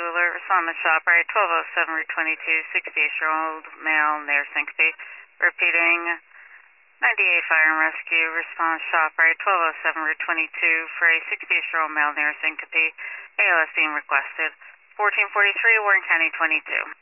alert. Respond to ShopRite 1207 Route 22, 68-year-old male near Syncope. Repeating, 98 Fire and Rescue. Response ShopRite 1207 Route 22 for a 68-year-old male near Syncope. ALS being requested. 1443 Warren County 22.